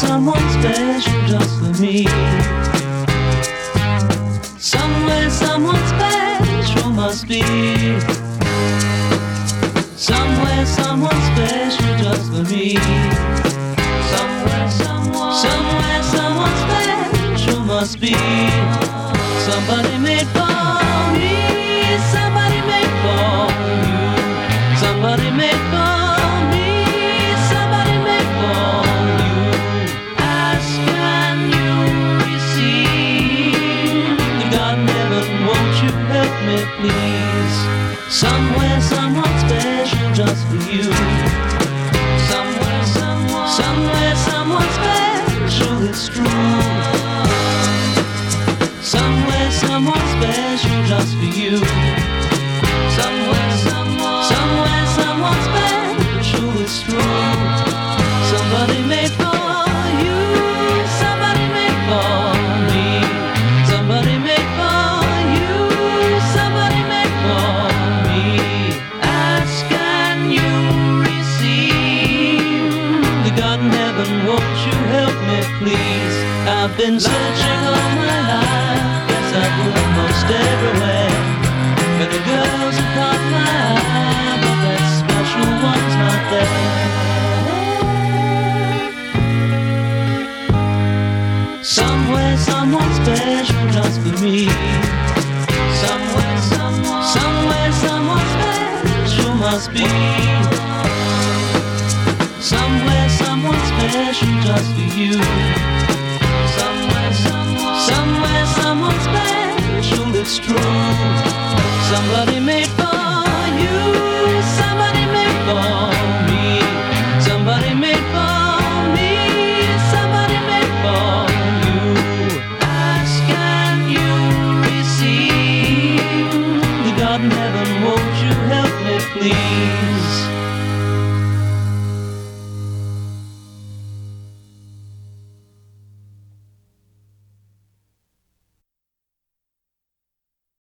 someone special just for me. Somewhere someone special must be. Somewhere someone special just for me. Somewhere someone special must be. Somebody made for me. Somebody made for you. Somebody made for me. Somebody made for you. Ask and you receive. The God in heaven, won't you help me please? Somewhere someone special just for you. Somewhere someone special, it's true. Somewhere someone special just for you. Somewhere someone special, it's true. Somebody made for you. Somebody made for me. Somebody made for you. Somebody made for me. Ask and you receive. The God in heaven, won't you help me please? I've been searching all my life. Yes, I've looked most everywhere. And the girls have caught my eye, but that special one's not there. Somewhere someone special just for me. Somewhere someone special must be. Somewhere someone special just for you. Somewhere someone special, it's true. Somebody made for you. Somebody made for me. Somebody made for me. Somebody made for you. Ask and you receive. The God in heaven, won't you help me please?